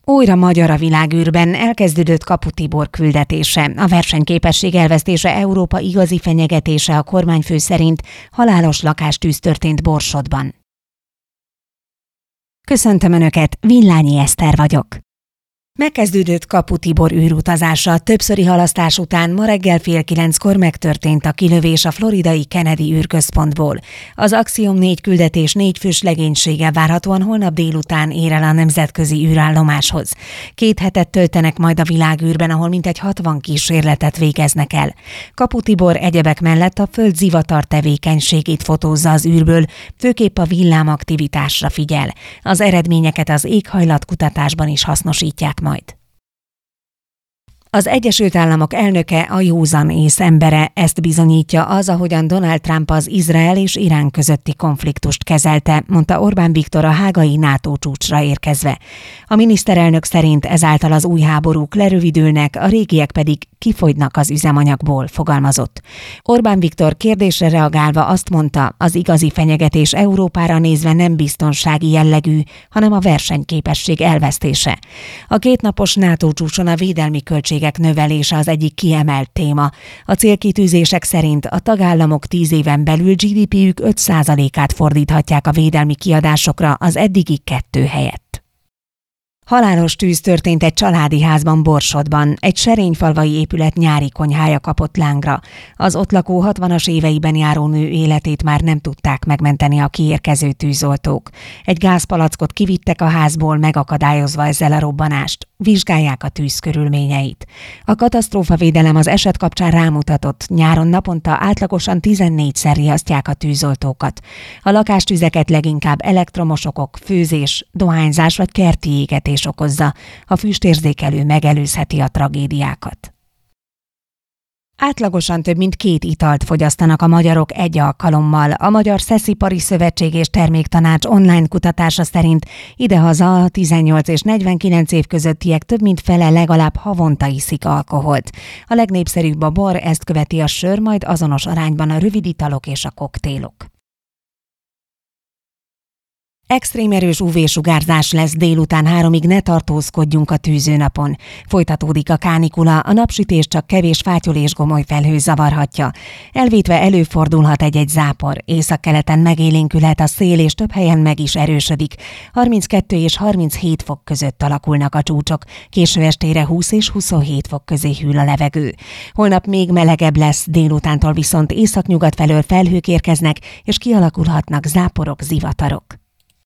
Újra magyar a világűrben, elkezdődött Kapu Tibor küldetése. A versenyképesség elvesztése Európa igazi fenyegetése a kormányfő szerint. Halálos lakástűz történt Borsodban. Köszöntöm Önöket, Villányi Eszter vagyok. Megkezdődött Kapu Tibor űrutazása. Többszöri halasztás után ma reggel 8:30 megtörtént a kilövés a floridai Kennedy űrközpontból. Az Axiom 4 küldetés 4 fős legénysége várhatóan holnap délután ér el a nemzetközi űrállomáshoz. 2 hetet töltenek majd a világűrben, ahol mintegy 60 kísérletet végeznek el. Kapu Tibor egyebek mellett a Föld zivatar tevékenységét fotózza az űrből, főképp a villámaktivitásra figyel. Az eredményeket az éghajlatkutatásban is hasznosítják majd. Az Egyesült Államok elnöke a józan ész embere, ezt bizonyítja az, ahogyan Donald Trump az Izrael és Irán közötti konfliktust kezelte, mondta Orbán Viktor a hágai NATO csúcsra érkezve. A miniszterelnök szerint ezáltal az új háborúk lerövidülnek, a régiek pedig kifogynak az üzemanyagból, fogalmazott. Orbán Viktor kérdésre reagálva azt mondta, az igazi fenyegetés Európára nézve nem biztonsági jellegű, hanem a versenyképesség elvesztése. A 2 napos NATO csúcson a védelmi költségek növelése az egyik kiemelt téma. A célkitűzések szerint a tagállamok 10 éven belül GDP-jük 5%-át fordíthatják a védelmi kiadásokra az eddigi 2 helyett. Halálos tűz történt egy családi házban Borsodban. Egy serényfalvai épület nyári konyhája kapott lángra. Az ott lakó 60-as éveiben járó nő életét már nem tudták megmenteni a kiérkező tűzoltók. Egy gázpalackot kivittek a házból, megakadályozva ezzel a robbanást. Vizsgálják a tűz körülményeit. A katasztrófavédelem az eset kapcsán rámutatott, nyáron naponta átlagosan 14-szer riasztják a tűzoltókat. A lakástüzeket leginkább elektromos okok, főzés, dohányzás vagy kerti égetés okozza. A füstérzékelő megelőzheti a tragédiákat. Átlagosan több mint 2 italt fogyasztanak a magyarok egy alkalommal. A Magyar Szeszipari Szövetség és Terméktanács online kutatása szerint idehaza a 18 és 49 év közöttiek több mint fele legalább havonta iszik alkoholt. A legnépszerűbb a bor, ezt követi a sör, majd azonos arányban a röviditalok és a koktélok. Extrém erős UV-sugárzás lesz délután 3-ig, ne tartózkodjunk a tűzőnapon. Folytatódik a kánikula, a napsütés csak kevés fátyol és gomoly felhő zavarhatja. Elvétve előfordulhat egy-egy zápor, északkeleten megélénkülhet a szél és több helyen meg is erősödik. 32 és 37 fok között alakulnak a csúcsok, késő estére 20 és 27 fok közé hűl a levegő. Holnap még melegebb lesz, délutántól viszont északnyugat felől felhők érkeznek, és kialakulhatnak záporok, zivatarok.